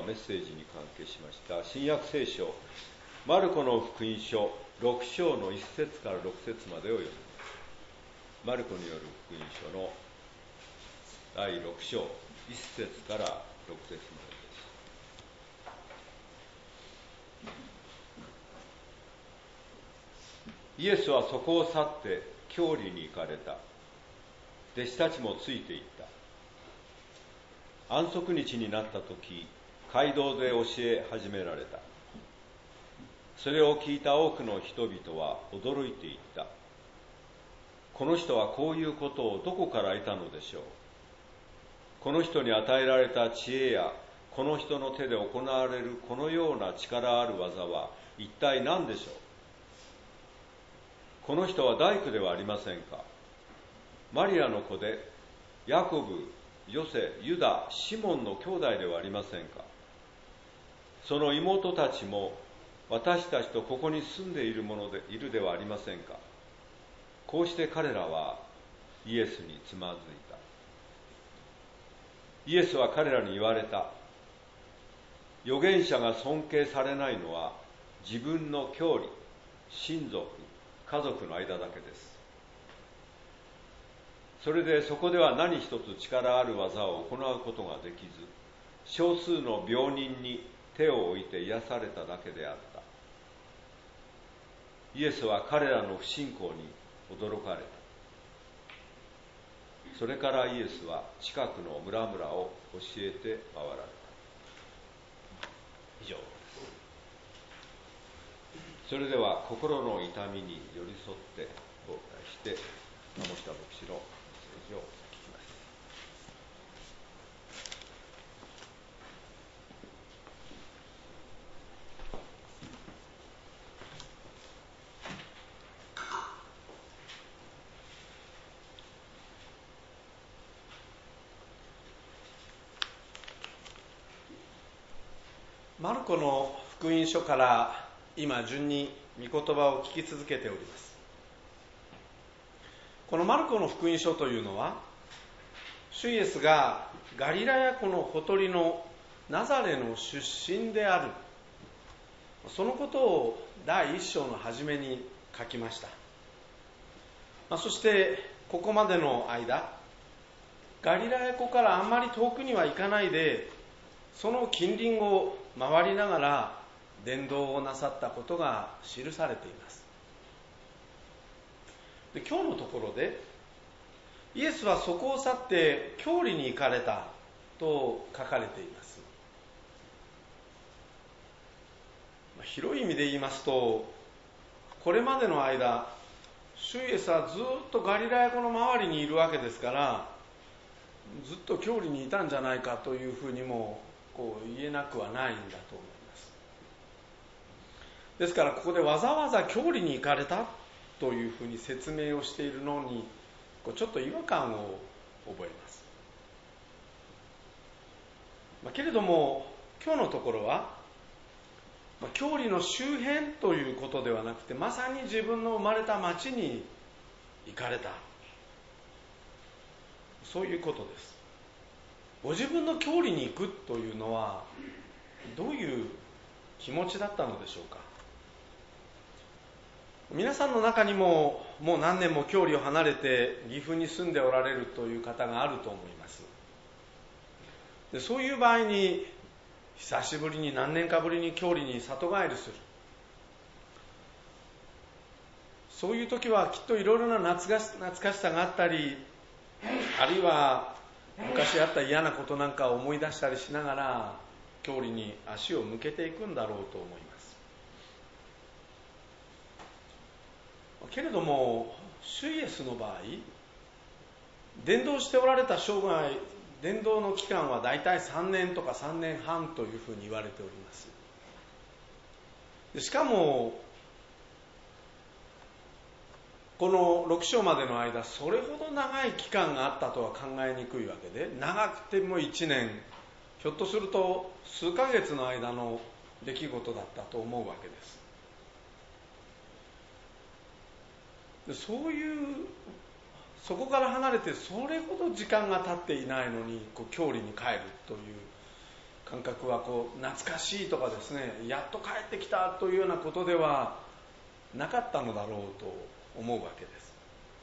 メッセージに関係しました新約聖書マルコの福音書6章の1節から6節までを読みます。マルコによる福音書の第6章1節から6節までです。イエスはそこを去って教理に行かれた。弟子たちもついて行った。安息日になった時、街道で教え始められた。それを聞いた多くの人々は驚いていった。この人はこういうことをどこから得たのでしょう。この人に与えられた知恵やこの人の手で行われるこのような力ある技は一体何でしょう。この人は大工ではありませんか。マリアの子でヤコブ、ヨセ、ユダ、シモンの兄弟ではありませんか。その妹たちも私たちとここに住んでいるではありませんか。こうして彼らはイエスにつまずいた。イエスは彼らに言われた。預言者が尊敬されないのは自分の郷里、親族、家族の間だけです。それでそこでは何一つ力ある技を行うことができず、少数の病人に手を置いて癒されただけであった。イエスは彼らの不信仰に驚かれた。それからイエスは近くの村々を教えて回られた。以上です。それでは心の痛みに寄り添って交代して鴨下牧師のメッセージを聞きます。 マルコの福音書から今順に御言葉を聞き続けております。このマルコの福音書というのは、主イエスがガリラヤ湖のほとりのナザレの出身である、そのことを第一章の初めに書きました。そしてここまでの間、ガリラヤ湖からあんまり遠くには行かないで、その近隣を回りながら伝道をなさったことが記されています。で、今日のところでイエスはそこを去って教理に行かれたと書かれています。広い意味で言いますと、これまでの間主イエスはずっとガリラヤ湖の周りにいるわけですから、ずっと教理にいたんじゃないかというふうにも言えなくはないんだと思います。ですからここでわざわざ教理に行かれたというふうに説明をしているのにちょっと違和感を覚えます。けれども今日のところは教理の周辺ということではなくて、まさに自分の生まれた町に行かれた、そういうことです。ご自分の教理に行くというのはどういう気持ちだったのでしょうか。皆さんの中にももう何年も教理を離れて岐阜に住んでおられるという方があると思います。で、そういう場合に久しぶりに何年かぶりに教理に里帰りする、そういう時はきっといろいろな懐かしさがあったり、あるいは昔あった嫌なことなんかを思い出したりしながら教理に足を向けていくんだろうと思います。けれども主イエスの場合、伝道しておられた生涯、伝道の期間はだいたい3年とか3年半というふうに言われております。でしかもこの6章までの間、それほど長い期間があったとは考えにくいわけで、長くても1年、ひょっとすると数ヶ月の間の出来事だったと思うわけです。で、そこから離れてそれほど時間が経っていないのに教理に帰るという考感覚は懐かしいとかですね、やっと帰ってきたというようなことではなかったのだろうと思うわけです。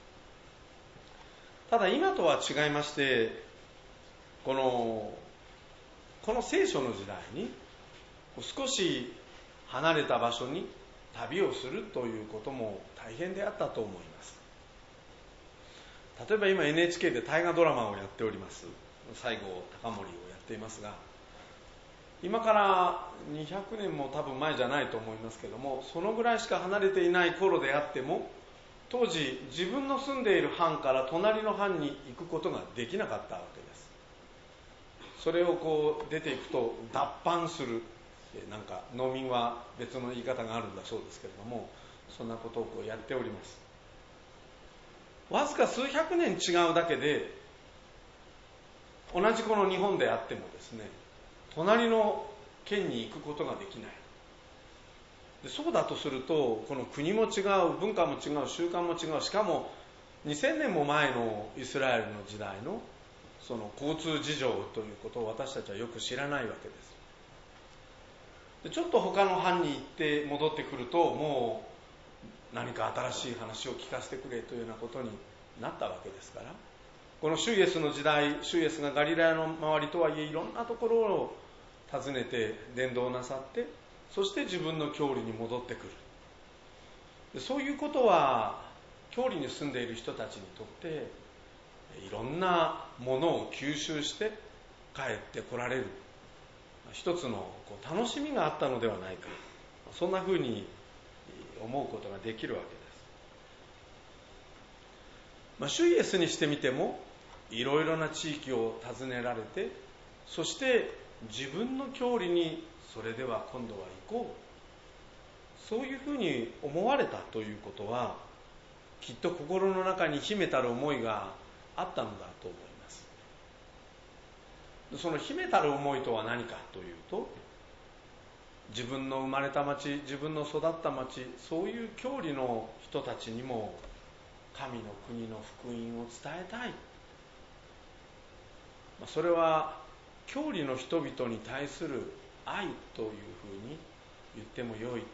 ただ今とは違いまして、この聖書の時代に少し離れた場所に旅をするということも大変であったと思います。例えば今 NHK で大河ドラマをやっております。西郷隆盛をやっていますが、今から200年も多分前じゃないと思いますけども、そのぐらいしか離れていない頃であっても、当時自分の住んでいる藩から隣の藩に行くことができなかったわけです。それを出ていくと脱藩する、なんか農民は別の言い方があるんだそうですけれども、そんなことをやっております。わずか数百年違うだけで、同じこの日本であってもですね、隣の県に行くことができない。でそうだとすると、この国も違う、文化も違う、習慣も違う、しかも2000年も前のイスラエルの時代のその交通事情ということを私たちはよく知らないわけです。でちょっと他の藩に行って戻ってくると、もう何か新しい話を聞かせてくれというようなことになったわけですから、このシュイエスの時代、シュイエスがガリラヤの周りとはいえいろんなところを訪ねて伝道なさって、そして自分の郷里に戻ってくる。でそういうことは郷里に住んでいる人たちにとっていろんなものを吸収して帰ってこられる一つの楽しみがあったのではないか、そんなふうに思うことができるわけです。シュイエスにしてみてもいろいろな地域を訪ねられて、そして自分の郷里にそれでは今度は行こう、そういうふうに思われたということは、きっと心の中に秘めたる思いがあったのだと思います。その秘めたる思いとは何かというと、自分の生まれた町、自分の育った町、そういう郷里の人たちにも神の国の福音を伝えたい。それは郷里の人々に対する愛というふうに言っても良いと思います。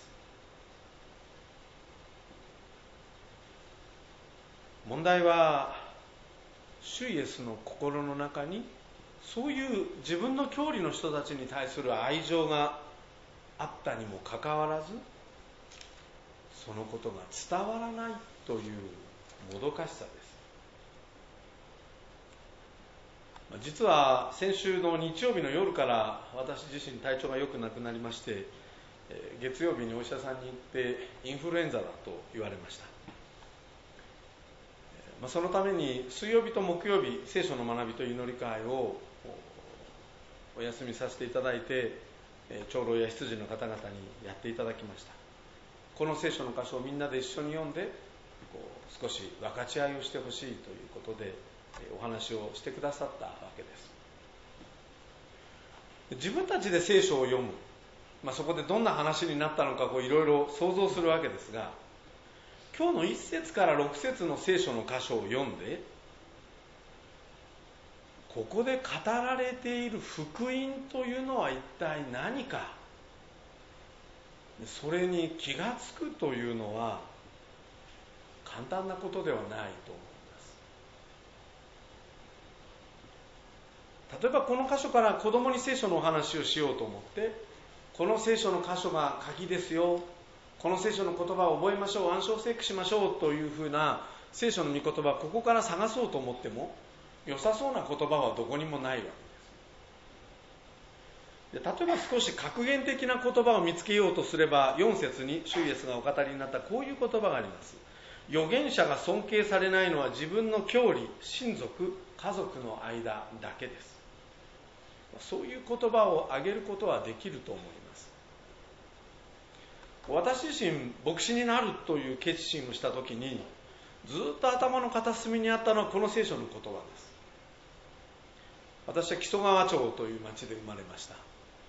問題は主イエスの心の中にそういう自分の郷里の人たちに対する愛情があったにもかかわらず、そのことが伝わらないというもどかしさです。実は先週の日曜日の夜から私自身体調が良くなくなりまして、月曜日にお医者さんに行ってインフルエンザだと言われました。そのために水曜日と木曜日、聖書の学びと祈り会をお休みさせていただいて、長老や執事の方々にやっていただきました。この聖書の箇所をみんなで一緒に読んで少し分かち合いをしてほしいということでお話をしてくださったわけです。自分たちで聖書を読む、そこでどんな話になったのかいろいろ想像するわけですが、今日の1節から6節の聖書の箇所を読んで、ここで語られている福音というのは一体何か、それに気がつくというのは簡単なことではないと思います。例えばこの箇所から子供に聖書のお話をしようと思って、この聖書の箇所が鍵ですよ、この聖書の言葉を覚えましょう、暗唱聖句しましょうというふうな聖書の御言葉、ここから探そうと思っても良さそうな言葉はどこにもないわけです。例えば少し格言的な言葉を見つけようとすれば、4節に主イエスがお語りになったこういう言葉があります。預言者が尊敬されないのは自分の郷里、親族、家族の間だけです。そういう言葉を挙げることはできると思います。私自身牧師になるという決心をしたときに、ずっと頭の片隅にあったのはこの聖書の言葉です。私は木曽川町という町で生まれました。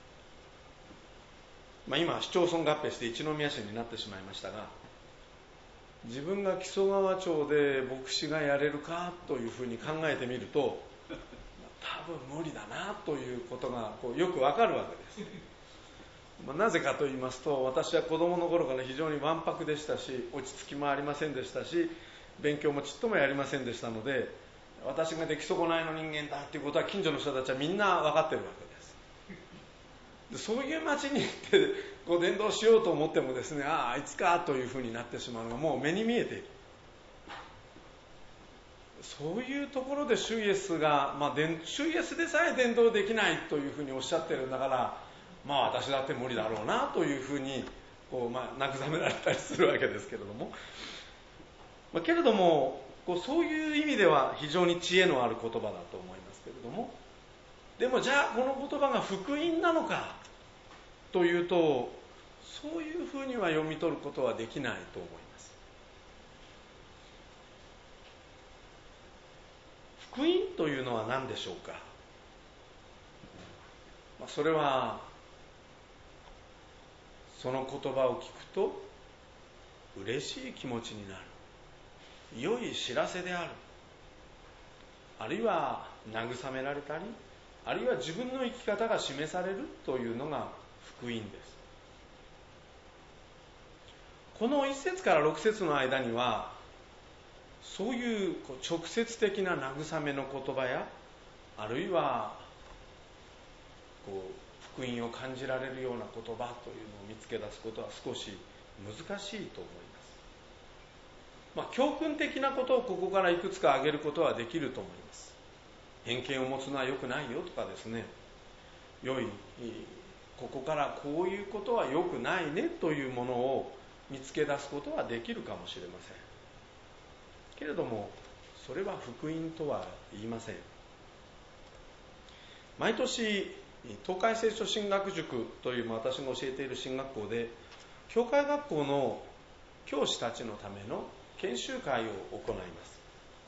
今市町村合併して一宮市になってしまいましたが、自分が木曽川町で牧師がやれるかというふうに考えてみると、 多分無理だなということがよくわかるわけです。なぜかと言いますと、私は子供の頃から非常にわんぱくでしたし、落ち着きもありませんでしたし、勉強もちっともやりませんでしたので、私が出来損ないの人間だということは近所の人たちはみんな分かっているわけです。そういう町に行って伝道しようと思ってもですね、あいつかというふうになってしまうのがもう目に見えている。そういうところで主イエスが、主イエスでさえ伝道できないというふうにおっしゃっているんだから、私だって無理だろうなというふうに慰められたりするわけですけれども、けれどもそういう意味では非常に知恵のある言葉だと思いますけれども、でもじゃあこの言葉が福音なのかというと、そういうふうには読み取ることはできないと思います。福音というのは何でしょうか。それはその言葉を聞くと嬉しい気持ちになる、良い知らせである、あるいは慰められたり、あるいは自分の生き方が示されるというのが福音です。この1節から6節の間には、そういう直接的な慰めの言葉や、あるいは福音を感じられるような言葉というのを見つけ出すことは少し難しいと思います。教訓的なことをここからいくつか挙げることはできると思います。偏見を持つのは良くないよとかですね、ここからこういうことは良くないねというものを見つけ出すことはできるかもしれませんけれども、それは福音とは言いません。毎年東海聖書神学塾という私が教えている神学校で、教会学校の教師たちのための研修会を行います。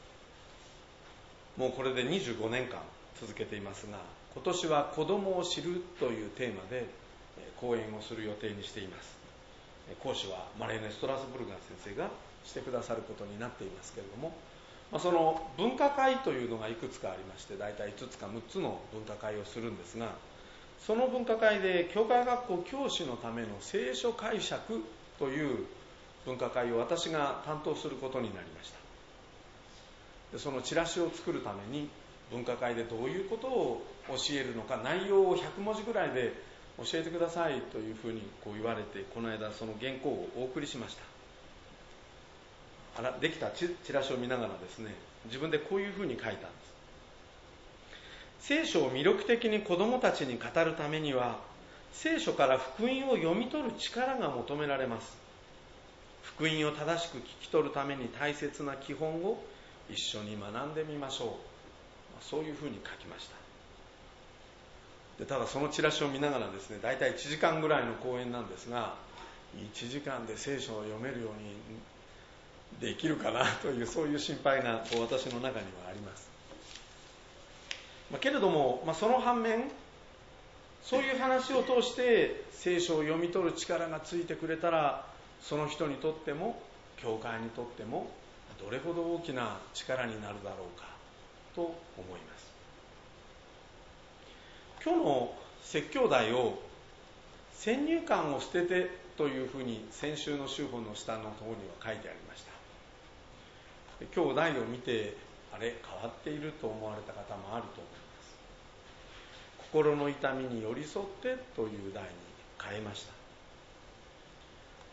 もうこれで25年間続けていますが、今年は子供を知るというテーマで講演をする予定にしています。講師はマレーネ・ストラスブルガー先生がしてくださることになっていますけれども、その分科会というのがいくつかありまして、大体5つか6つの分科会をするんですが、その分科会で教会学校教師のための聖書解釈という分科会を私が担当することになりました。でそのチラシを作るために分科会でどういうことを教えるのか、内容を100文字ぐらいで教えてくださいというふうに言われて、この間その原稿をお送りしました。できたチラシを見ながらですね、自分でこういうふうに書いたんです。聖書を魅力的に子どもたちに語るためには、聖書から福音を読み取る力が求められます。福音を正しく聞き取るために大切な基本を一緒に学んでみましょう。そういうふうに書きました。でただそのチラシを見ながらですね、大体1時間ぐらいの講演なんですが、1時間で聖書を読めるようにできるかなという、そういう心配が私の中にはあります。けれども、その反面、そういう話を通して聖書を読み取る力がついてくれたら、その人にとっても教会にとってもどれほど大きな力になるだろうかと思います。今日の説教題を先入観を捨ててというふうに先週の週報の下の方には書いてありました。今日題を見て、あれ変わっていると思われた方もあると思います。心の痛みに寄り添ってという題に変えました。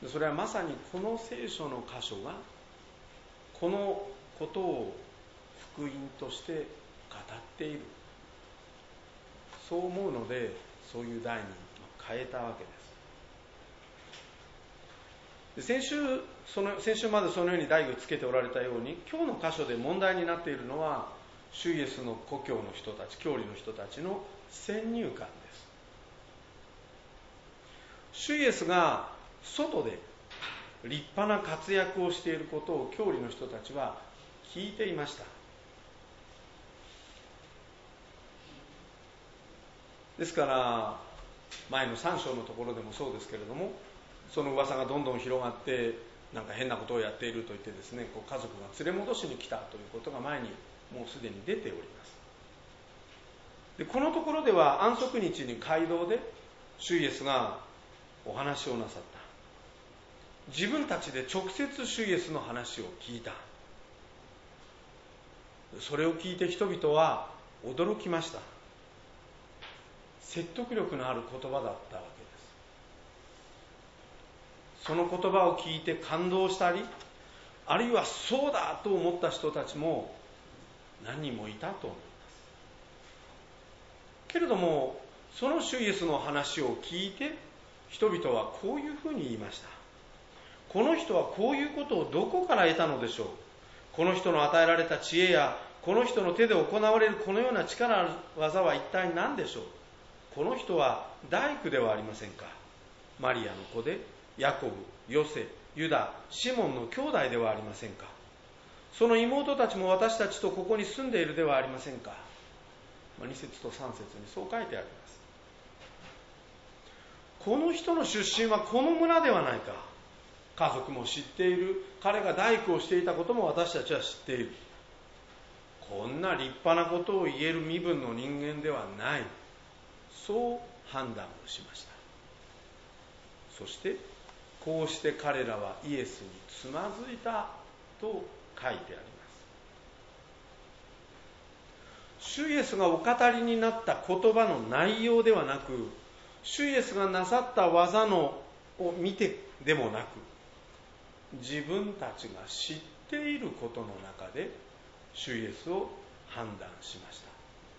それはまさにこの聖書の箇所がこのことを福音として語っている、そう思うのでそういう題に変えたわけです。先週までそのように題をつけておられたように、今日の箇所で問題になっているのは主イエスの故郷の人たち、教理の人たちの先入観です。主イエスが外で立派な活躍をしていることを教理の人たちは聞いていました。ですから前の3章のところでもそうですけれども、その噂がどんどん広がって、なんか変なことをやっていると言ってですね、家族が連れ戻しに来たということが前にもうすでに出ております。 でこのところでは安息日に街道で主イエスがお話をなさった。自分たちで直接主イエスの話を聞いた。それを聞いて人々は驚きました。説得力のある言葉だったわけです。その言葉を聞いて感動したり、あるいはそうだと思った人たちも何人もいたと思います。けれどもその主イエスの話を聞いて人々はこういうふうに言いました。この人はこういうことをどこから得たのでしょう。この人の与えられた知恵やこの人の手で行われるこのような力ある技は一体何でしょう。この人は大工ではありませんか。マリアの子でヤコブ、ヨセ、ユダ、シモンの兄弟ではありませんか。その妹たちも私たちとここに住んでいるではありませんか。2節と3節にそう書いてあります。この人の出身はこの村ではないか。家族も知っている。彼が大工をしていたことも私たちは知っている。こんな立派なことを言える身分の人間ではない。そう判断をしました。そしてこうして彼らはイエスにつまずいたと書いてあります。主イエスがお語りになった言葉の内容ではなく、主イエスがなさった技を見てでもなく、自分たちが知っていることの中で主イエスを判断しました。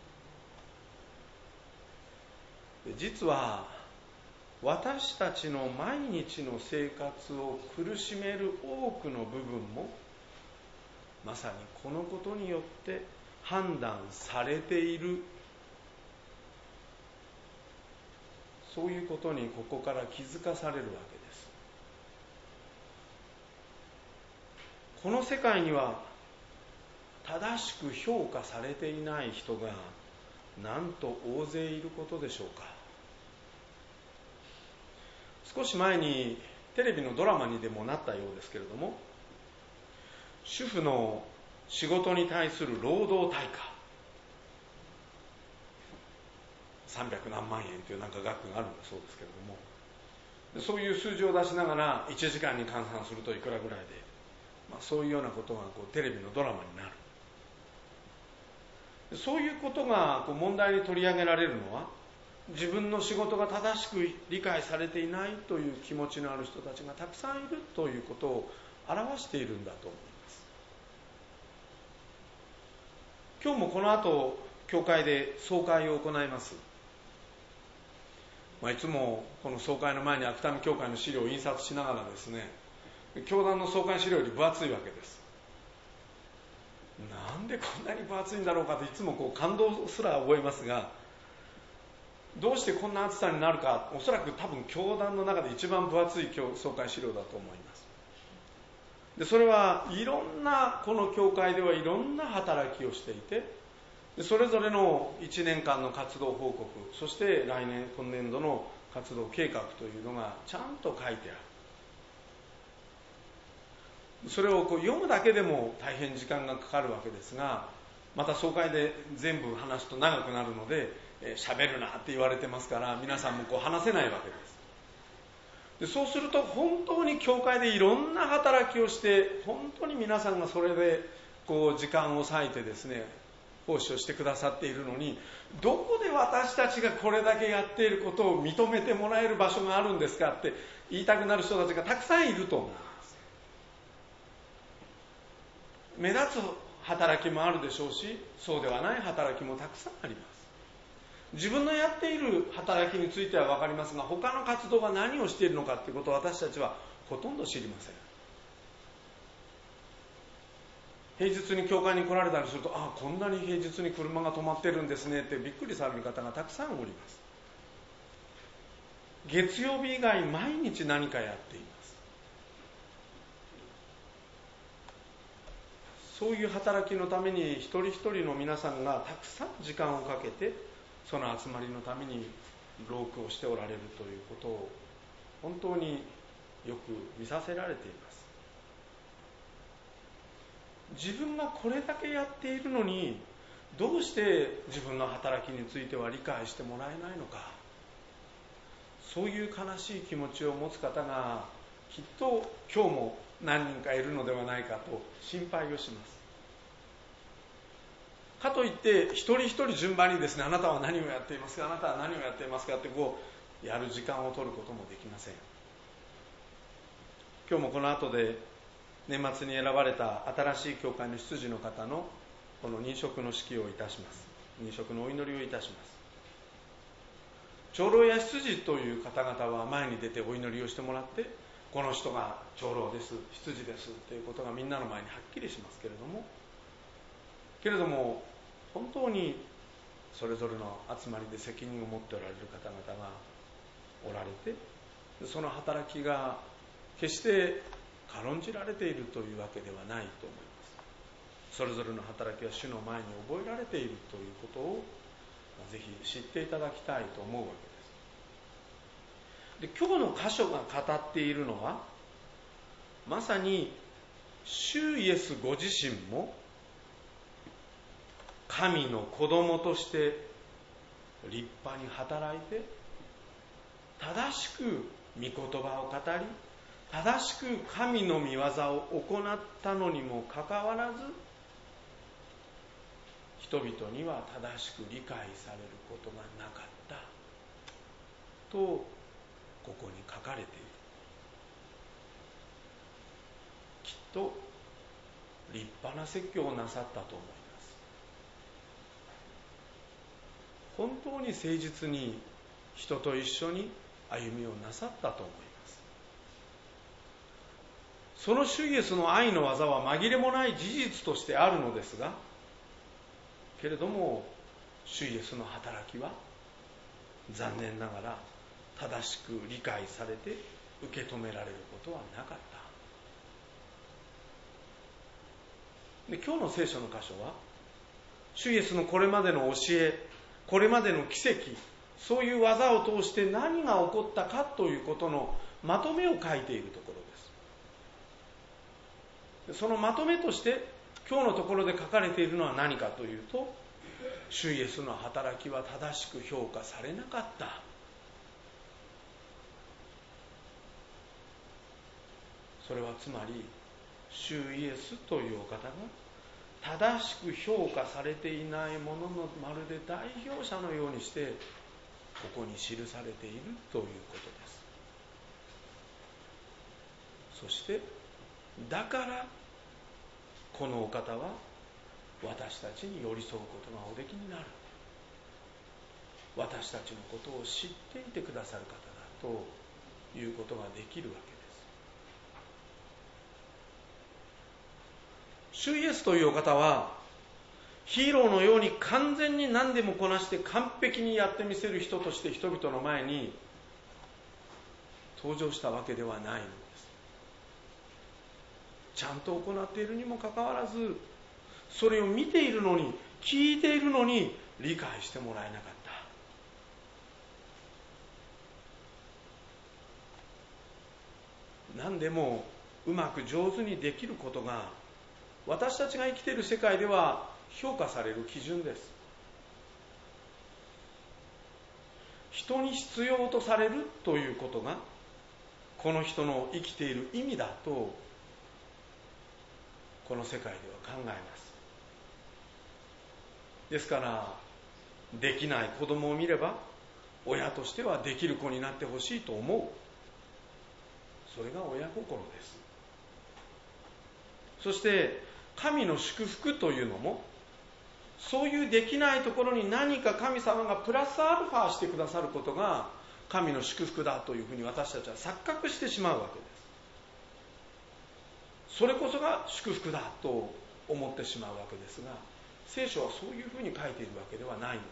実は私たちの毎日の生活を苦しめる多くの部分もまさにこのことによって判断されている、そういうことにここから気づかされるわけです。この世界には正しく評価されていない人がなんと大勢いることでしょうか。少し前にテレビのドラマにでもなったようですけれども、主婦の仕事に対する労働対価300何万円という額があるんだそうですけれども、そういう数字を出しながら1時間に換算するといくらぐらいで、そういうようなことがテレビのドラマになる。そういうことが問題に取り上げられるのは、自分の仕事が正しく理解されていないという気持ちのある人たちがたくさんいるということを表しているんだと思います。今日もこの後教会で総会を行います。いつもこの総会の前に芥見教会の資料を印刷しながらですね、教団の総会資料より分厚いわけです。なんでこんなに分厚いんだろうかといつも感動すら覚えますが、どうしてこんな厚さになるか、おそらく多分教団の中で一番分厚い総会資料だと思います。でそれはいろんな、この教会ではいろんな働きをしていて、それぞれの1年間の活動報告、そして来年今年度の活動計画というのがちゃんと書いてある。それを読むだけでも大変時間がかかるわけですが、また総会で全部話すと長くなるので喋るなって言われてますから、皆さんも話せないわけです。でそうすると本当に教会でいろんな働きをして、本当に皆さんがそれで時間を割いてですね、奉仕をしてくださっているのに、どこで私たちがこれだけやっていることを認めてもらえる場所があるんですかって言いたくなる人たちがたくさんいると思います。目立つ働きもあるでしょうし、そうではない働きもたくさんあります。自分のやっている働きについては分かりますが、他の活動が何をしているのかということを私たちはほとんど知りません。平日に教会に来られたりすると、こんなに平日に車が止まってるんですねってびっくりされる方がたくさんおります。月曜日以外毎日何かやっています。そういう働きのために一人一人の皆さんがたくさん時間をかけて、その集まりのために労苦をしておられるということを本当によく見させられています。自分がこれだけやっているのに、 どうして自分の働きについては理解してもらえないのか、そういう悲しい気持ちを持つ方がきっと今日も何人かいるのではないかと心配をします。かといって一人一人順番にですね、あなたは何をやっていますか、あなたは何をやっていますかってやる時間を取ることもできません。今日もこの後で年末に選ばれた新しい教会の執事の方のこの認職の式をいたします。認職のお祈りをいたします。長老や執事という方々は前に出てお祈りをしてもらって、この人が長老です、執事ですということがみんなの前にはっきりしますけれども本当にそれぞれの集まりで責任を持っておられる方々がおられて、その働きが決して軽んじられているというわけではないと思います。それぞれの働きは主の前に覚えられているということをぜひ知っていただきたいと思うわけです。で、今日の箇所が語っているのは、まさに主イエスご自身も神の子供として立派に働いて、正しく御言葉を語り、正しく神の御業を行ったのにもかかわらず、人々には正しく理解されることがなかったとここに書かれている。きっと立派な説教をなさったと思います。本当に誠実に人と一緒に歩みをなさったと思います。その主イエスの愛の技は紛れもない事実としてあるのですが、けれども主イエスの働きは残念ながら正しく理解されて受け止められることはなかった。で、今日の聖書の箇所は主イエスのこれまでの教え、これまでの奇跡、そういう技を通して何が起こったかということのまとめを書いているところです。そのまとめとして今日のところで書かれているのは何かというと、主イエスの働きは正しく評価されなかった。それはつまり主イエスというお方が正しく評価されていないもののまるで代表者のようにしてここに記されているということです。そしてだからこのお方は私たちに寄り添うことがおできになる、私たちのことを知っていてくださる方だということができるわけです。主イエスというお方はヒーローのように完全に何でもこなして完璧にやってみせる人として人々の前に登場したわけではないのです。ちゃんと行っているにもかかわらず、それを見ているのに、聞いているのに理解してもらえなかった。何でもうまく上手にできることが私たちが生きている世界では評価される基準です。人に必要とされるということがこの人の生きている意味だとこの世界では考えます。ですからできない子供を見れば親としてはできる子になってほしいと思う。それが親心です。そして神の祝福というのもそういうできないところに何か神様がプラスアルファしてくださることが神の祝福だというふうに私たちは錯覚してしまうわけです。それこそが祝福だと思ってしまうわけですが、聖書はそういうふうに書いているわけではないのです。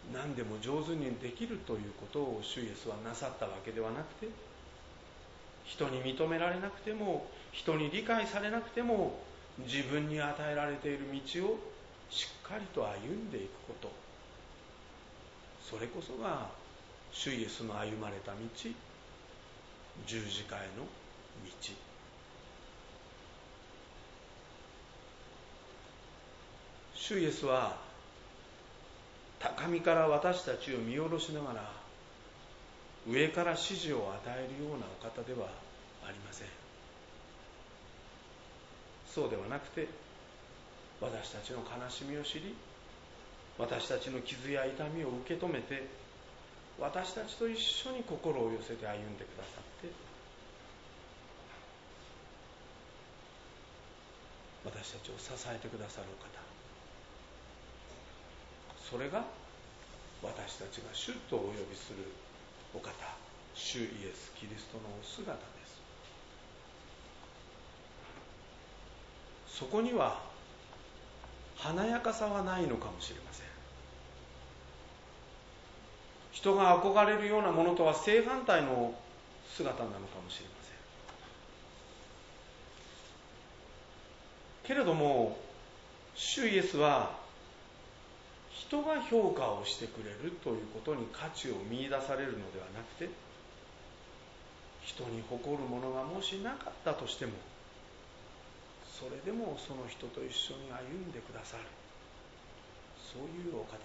何でも上手にできるということを主イエスはなさったわけではなくて、人に認められなくても人に理解されなくても自分に与えられている道をしっかりと歩んでいくこと、それこそが主イエスの歩まれた道、十字架への道。 主イエスは高みから私たちを見下ろしながら上から指示を与えるようなお方ではありません。そうではなくて、私たちの悲しみを知り、私たちの傷や痛みを受け止めて、私たちと一緒に心を寄せて歩んでくださって、私たちを支えてくださるお方、それが私たちが主とお呼びするお方、主イエス・キリストのお姿です。そこには華やかさはないのかもしれません。人が憧れるようなものとは正反対の姿なのかもしれません。けれども、主イエスは人が評価をしてくれるということに価値を見出されるのではなくて、人に誇るものがもしなかったとしても、それでもその人と一緒に歩んでくださる、そういうお方です。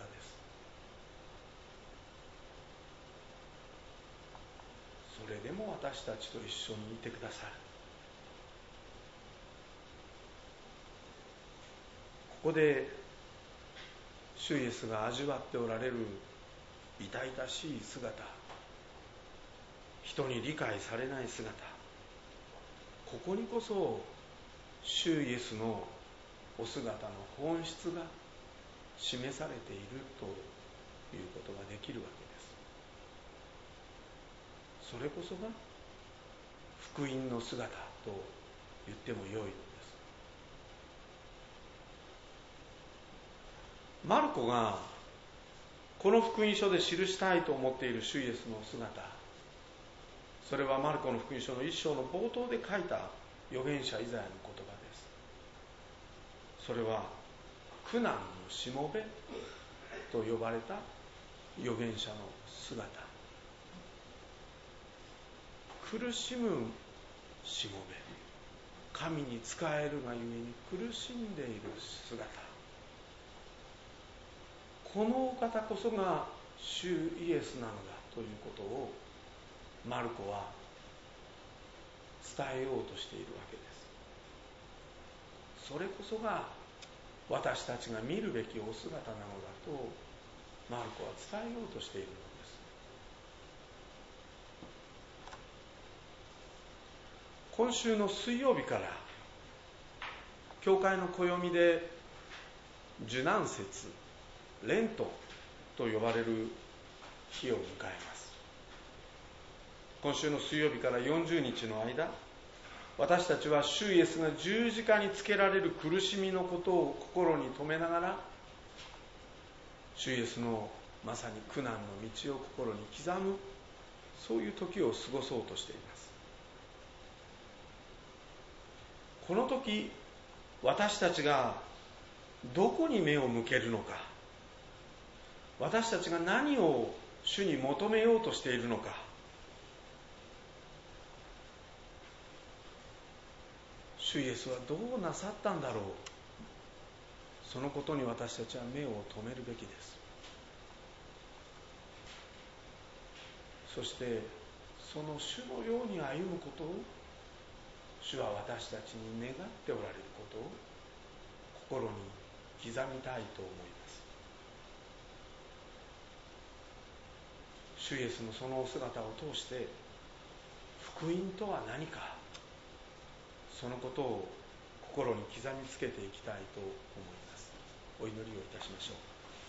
それでも私たちと一緒にいてくださる。ここで主イエスが味わっておられる痛々しい姿、人に理解されない姿、ここにこそ主イエスのお姿の本質が示されているということができるわけです。それこそが福音の姿と言ってもよいのです。マルコがこの福音書で記したいと思っている主イエスの姿、それはマルコの福音書の一章の冒頭で書いた預言者イザヤの言葉です。それは苦難のしもべと呼ばれた預言者の姿、苦しむしもべ、神に仕えるがゆえに苦しんでいる姿、このお方こそが主イエスなのだということをマルコは伝えようとしているわけです。それこそが私たちが見るべきお姿なのだとマルコは伝えようとしているのです。今週の水曜日から教会の暦で受難節、レントと呼ばれる日を迎えます。今週の水曜日から40日の間、私たちは主イエスが十字架につけられる苦しみのことを心に留めながら、主イエスのまさに苦難の道を心に刻む、そういう時を過ごそうとしています。この時、私たちがどこに目を向けるのか、私たちが何を主に求めようとしているのか、主イエスはどうなさったんだろう、そのことに私たちは目を留めるべきです。そしてその主のように歩むことを、主は私たちに願っておられることを心に刻みたいと思います。主イエスのそのお姿を通して福音とは何か、そのことを心に刻みつけていきたいと思います。お祈りをいたしましょう。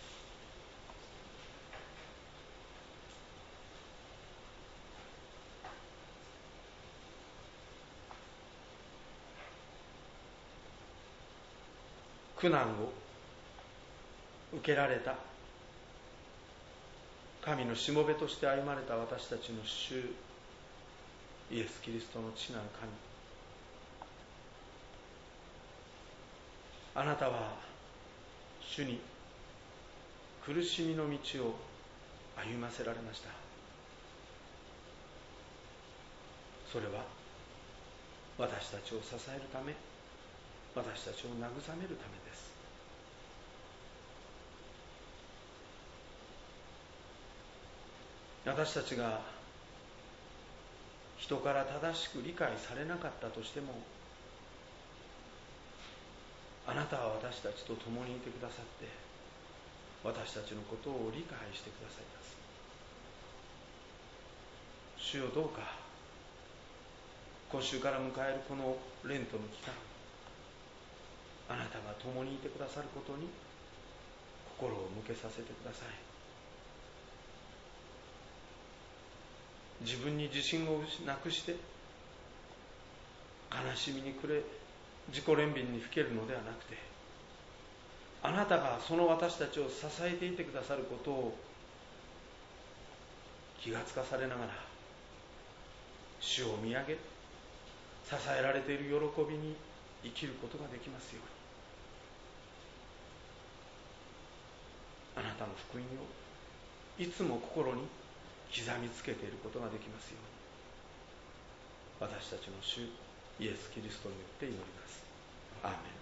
苦難を受けられた神のしもべとして歩まれた私たちの主イエス・キリストの父なる神、あなたは主に苦しみの道を歩ませられました。それは私たちを支えるため、私たちを慰めるためです。 私たちが人から正しく理解されなかったとしても、あなたは私たちと共にいてくださって、私たちのことを理解してくださいます。主よ、どうか今週から迎えるこのレントの期間、あなたが共にいてくださることに心を向けさせてください。自分に自信をなくして悲しみに暮れ、自己憐憫にふけるのではなくて、あなたがその私たちを支えていてくださることを気がつかされながら、主を見上げ、支えられている喜びに生きることができますように。あなたの福音をいつも心に刻みつけていることができますように、私たちの主イエス・キリストによって祈ります。アーメン。